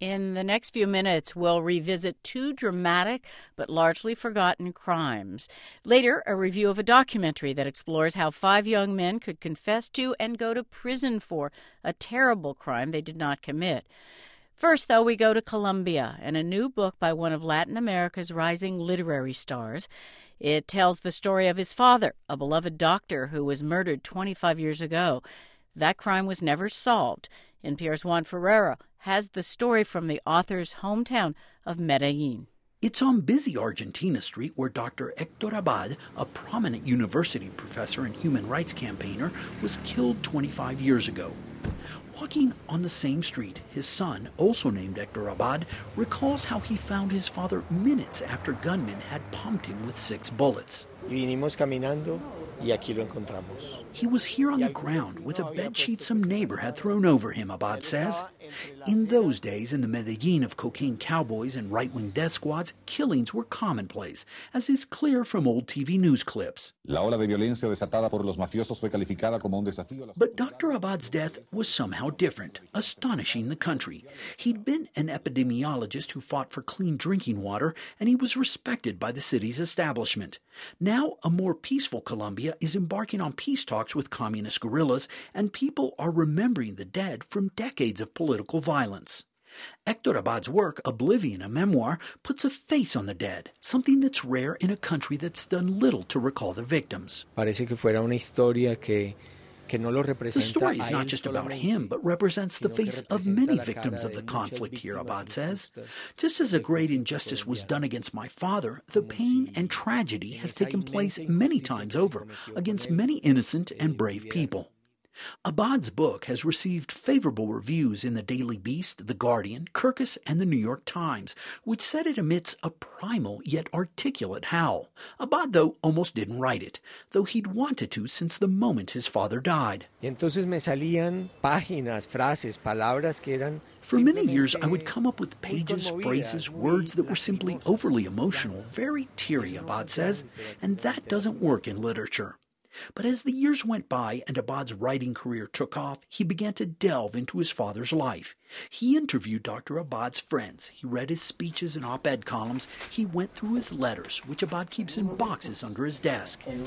In the next few minutes, we'll revisit two dramatic but largely forgotten crimes. Later, a review of a documentary that explores how 5 young men could confess to and go to prison for a terrible crime they did not commit. First, though, we go to Colombia and a new book by one of Latin America's rising literary stars. It tells the story of his father, a beloved doctor who was murdered 25 years ago. That crime was never solved. NPR's Juan Ferreira has the story from the author's hometown of Medellin. It's on busy Argentina Street where Dr. Héctor Abad, a prominent university professor and human rights campaigner, was killed 25 years ago. Walking on the same street, his son, also named Héctor Abad, recalls how he found his father minutes after gunmen had pumped him with 6 bullets. Vinimos caminando y aquí lo encontramos. He was here on the ground with a bedsheet some neighbor had thrown over him, Abad says. In those days, in the Medellin of cocaine cowboys and right-wing death squads, killings were commonplace, as is clear from old TV news clips. La ola de violencia desatada por los mafiosos fue calificada como un desafío. But Dr. Abad's death was somehow different, astonishing the country. He'd been an epidemiologist who fought for clean drinking water, and he was respected by the city's establishment. Now, a more peaceful Colombia is embarking on peace talks with communist guerrillas, and people are remembering the dead from decades of political violence. Héctor Abad's work, Oblivion, a memoir, puts a face on the dead, something that's rare in a country that's done little to recall the victims. Parece que fuera una historia que no lo representa. The story is not just about him, but represents the face of many victims of the conflict here, Abad says. Just as a great injustice was done against my father, the pain and tragedy has taken place many times over against many innocent and brave people. Abad's book has received favorable reviews in the Daily Beast, The Guardian, Kirkus, and the New York Times, which said it emits a primal yet articulate howl. Abad, though, almost didn't write it, though he'd wanted to since the moment his father died. Y entonces me salían páginas, frases, palabras que eran. For many years, I would come up with pages, phrases, words that were simply overly emotional, very teary, Abad says, and that doesn't work in literature. But as the years went by and Abad's writing career took off, he began to delve into his father's life. He interviewed Dr. Abad's friends. He read his speeches and op-ed columns. He went through his letters, which Abad keeps in boxes under his desk. In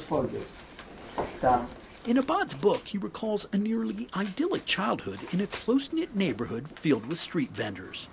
Abad's book, he recalls a nearly idyllic childhood in a close-knit neighborhood filled with street vendors.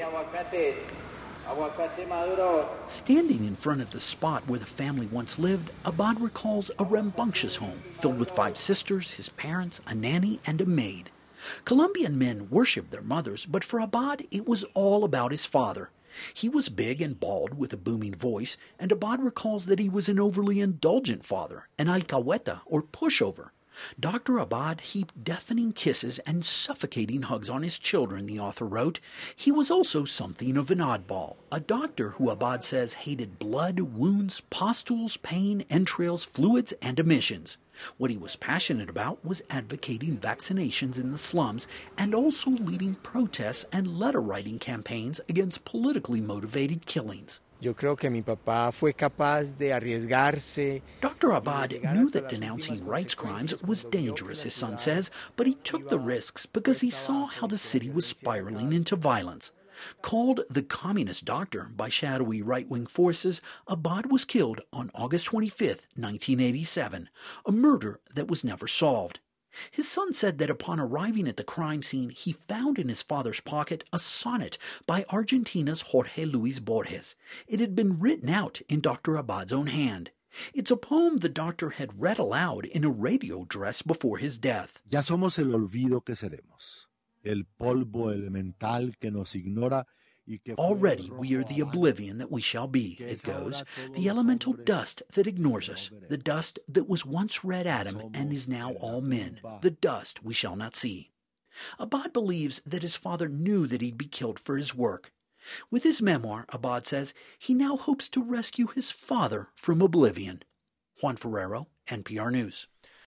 Standing in front of the spot where the family once lived, Abad recalls a rambunctious home filled with 5 sisters, his parents, a nanny, and a maid. Colombian men worshiped their mothers, but for Abad, it was all about his father. He was big and bald with a booming voice, and Abad recalls that he was an overly indulgent father, an alcahueta or pushover. Dr. Abad heaped deafening kisses and suffocating hugs on his children, the author wrote. He was also something of an oddball, a doctor who Abad says hated blood, wounds, pustules, pain, entrails, fluids, and emissions. What he was passionate about was advocating vaccinations in the slums and also leading protests and letter-writing campaigns against politically motivated killings. Yo creo que mi papá fue capaz de arriesgarse. Dr. Abad knew that denouncing rights crimes was dangerous, his son says, but he took the risks because he saw how the city was spiraling into violence. Called the Communist Doctor by shadowy right-wing forces, Abad was killed on August 25, 1987, a murder that was never solved. His son said that upon arriving at the crime scene, he found in his father's pocket a sonnet by Argentina's Jorge Luis Borges. It had been written out in Dr. Abad's own hand. It's a poem the doctor had read aloud in a radio address before his death. Ya somos el olvido que seremos, el polvo elemental que nos ignora. Already we are the oblivion that we shall be, it goes, the elemental dust that ignores us, the dust that was once red Adam and is now all men, the dust we shall not see. Abad believes that his father knew that he'd be killed for his work. With his memoir, Abad says, he now hopes to rescue his father from oblivion. Juan Ferrero, NPR News.